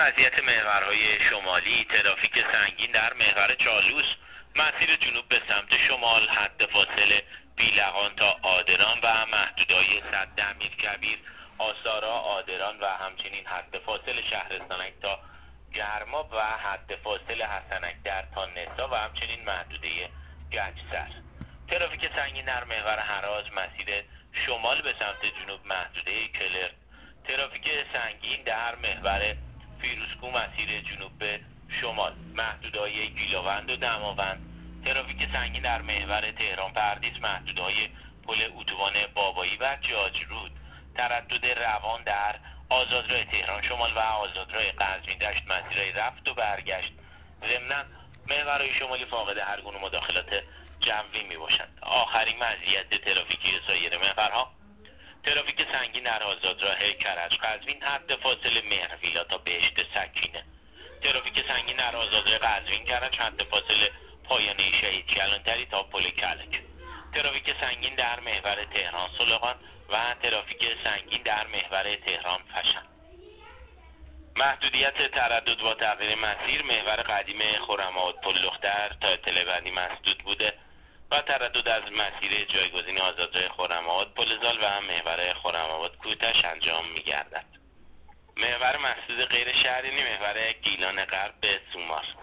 وضعیت محورهای شمالی، ترافیک سنگین در محور چالوس، مسیر جنوب به سمت شمال، حد فاصله بیلقان تا آدران و محدودهای سد امیرکبیر، آسارا، آدران و همچنین حد فاصله شهرستانک تا گرماب و حد فاصله حسنک در تا نسا و همچنین محدوده گچسر. ترافیک سنگین در محور هراز، مسیر شمال به سمت جنوب، محدوده کلرت. ترافیک سنگین در محور فیروزکو، مسیر جنوب به شمال، محدودهای گیلاوند و دماوند. ترافیک سنگین در محور تهران پردیس، محدودهای پل اتوبان بابایی و جاجرود. تردد روان در آزادراه تهران شمال و آزادراه قزوین دشت، مسیرهای رفت و برگشت. ضمناً محورهای شمالی فاقد هر گونه مداخلات جوی می باشند. آخرین مزیت ترافیکی سایر محورها: ترافیک سنگین در آزادراه کرج قزوین، حد فاصله مهرویلا تا بهشت سکینه. ترافیک سنگین در آزادراه قزوین کرج، حد فاصله پایانه شهید کلانتری تا پل کلک. ترافیک سنگین در محور تهران سلغان و ترافیک سنگین در محور تهران فشن. محدودیت تردد با تغییر مسیر: محور قدیم خرم‌آباد پل لختر تا اطلاع بعدی مسدود بوده و تردد از مسیر جایگزین آزادراه خرم‌آباد پل زال و محور خرم‌آباد کوتش انجام می‌گردد. محور مسدود غیر شهرینی: محور گیلان غرب به سومار.